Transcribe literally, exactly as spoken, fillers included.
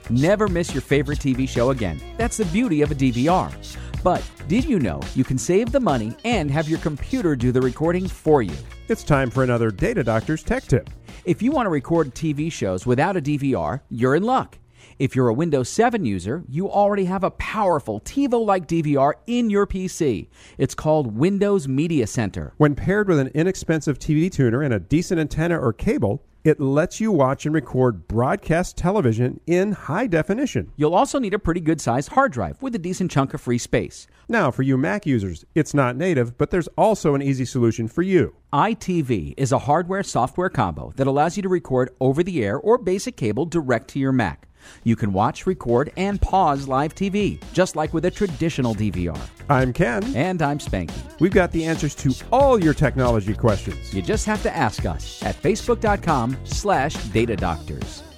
Never miss your favorite T V show again. That's the beauty of a D V R. But did you know you can save the money and have your computer do the recording for you? It's time for another Data Doctors Tech Tip. If you want to record T V shows without a D V R, you're in luck. If you're a Windows seven user, you already have a powerful TiVo-like D V R in your P C. It's called Windows Media Center. When paired with an inexpensive T V tuner and a decent antenna or cable, it lets you watch and record broadcast television in high definition. You'll also need a pretty good-sized hard drive with a decent chunk of free space. Now, for you Mac users, it's not native, but there's also an easy solution for you. I T V is a hardware-software combo that allows you to record over-the-air or basic cable direct to your Mac. You can watch, record, and pause live T V, just like with a traditional D V R. I'm Ken. And I'm Spanky. We've got the answers to all your technology questions. You just have to ask us at facebook.com slash Data Doctors.